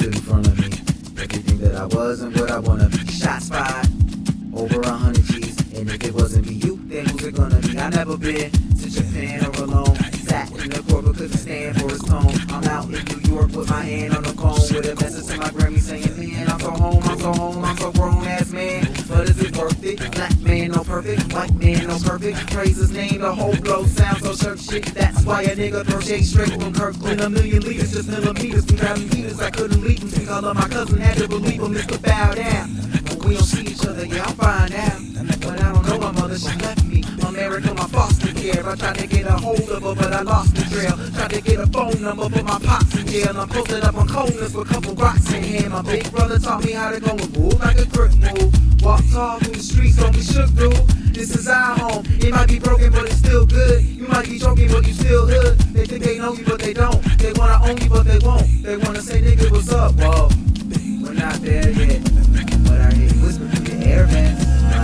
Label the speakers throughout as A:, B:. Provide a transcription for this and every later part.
A: stood in front of me. Everything that I was and what I wanna be. Shots fired, over 100 G's. And if it wasn't me, you, then who's it gonna be? I never been to Japan or alone. Sat in the court but couldn't stand for his tone. I'm out in New York with my hand on the phone, with a message to my Grammy saying, man, I'm so home, I'm so home, I'm so grown ass man. But is it worth it? Black man no perfect, white man no perfect. Praise his name, the whole flow sounds so church shit. That's why a nigga throw shade straight from Kirkland. A million liters, just millimeters, 2,000 meters. I couldn't leave him, think all of my cousin had to believe him. Mr. Bow Down. When we don't see each other, yeah, I'm fine now. But I don't know my mother, she left me. America, my foster care. I tried to get a hold of her, but I lost the trail. Tried to get a phone number, but my pops in jail. I'm posted up on coldness with a couple rocks in hand. My big brother taught me how to go and move like a crook move. Walk tall through the streets, don't be shook, dude. This is our home. It might be broken, but it's still good. You might be joking, but you still hood. They think they know you, but they don't. They wanna own you, but they won't. They wanna say, nigga, what's up? Whoa, we're not there yet. But I hear you whisper through the air vents.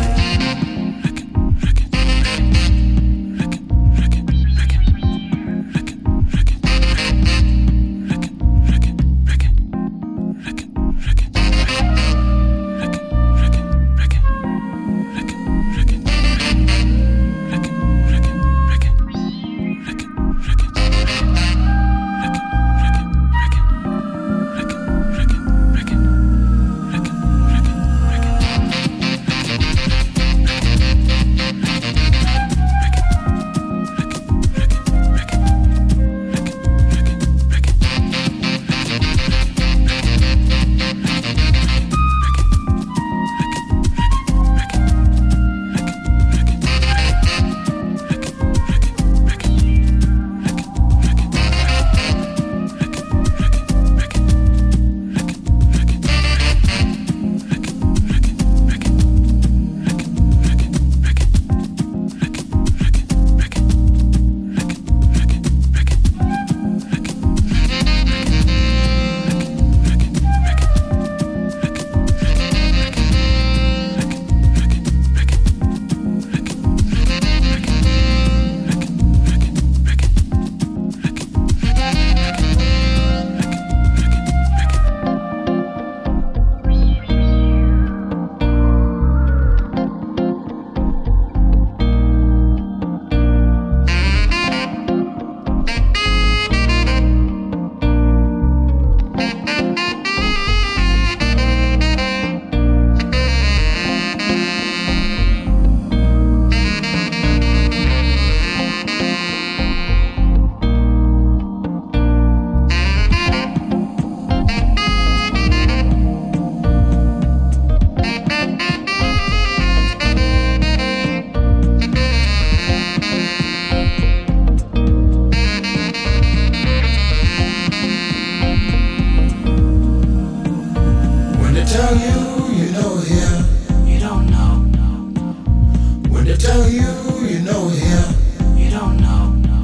B: tell you, you know here. You don't know, no.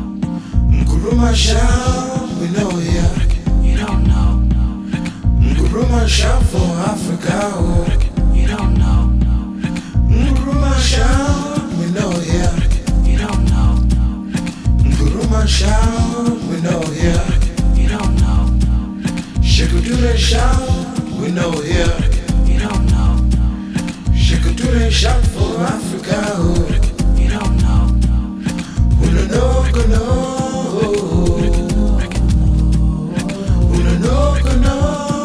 B: Nkuruma shout, we know here. You don't know, no. Nkuruma shout for Africa, oh. You don't know, no. Nkuruma shout, we know here. You don't know, no. Nkuruma shout, we know here. You don't know, no. Shekudure shout, we know here. You don't know, no. Shekudure shout for Africa, oh. You don't know, no. Who don't know, go know. Who don't know, go know.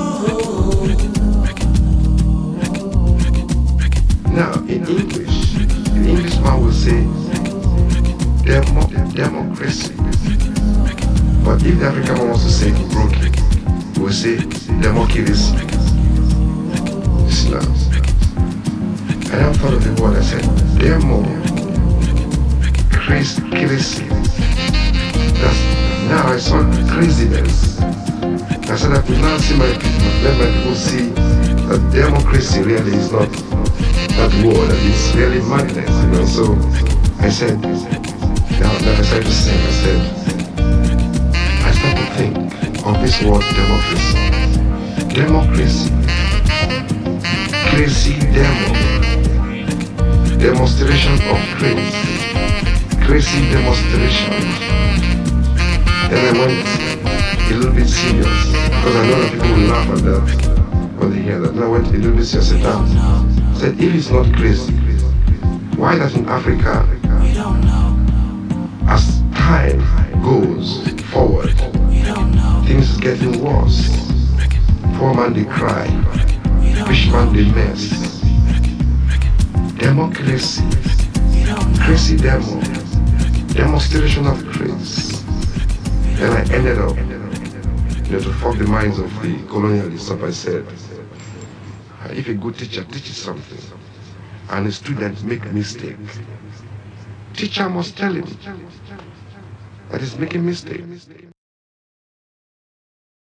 C: Now, in Englishman will say democracy. But if the African man wants to say broken, he will say democracy. Islam. I am part of the word I said democracy. Now I saw craziness. I said I could now see let my people see that democracy really is not that word, that it's really madness, you know. So I said, now I started to sing, I started to think of this word democracy. Democracy. Crazy demo. Demonstration of grace. Crazy demonstration. Then I went a little bit serious, because I know that people will laugh at that when they hear that. Now I went a little bit serious. I said, if it's not crazy, why doesn't Africa, as time goes forward, things is getting worse? Poor man they cry, rich man they mess. Democracy, crazy demo, demonstration of grace. Then I ended up, to fuck the minds of the colonialists up. I said, if a good teacher teaches something and a student make a mistake, teacher must tell him that he's making a mistake.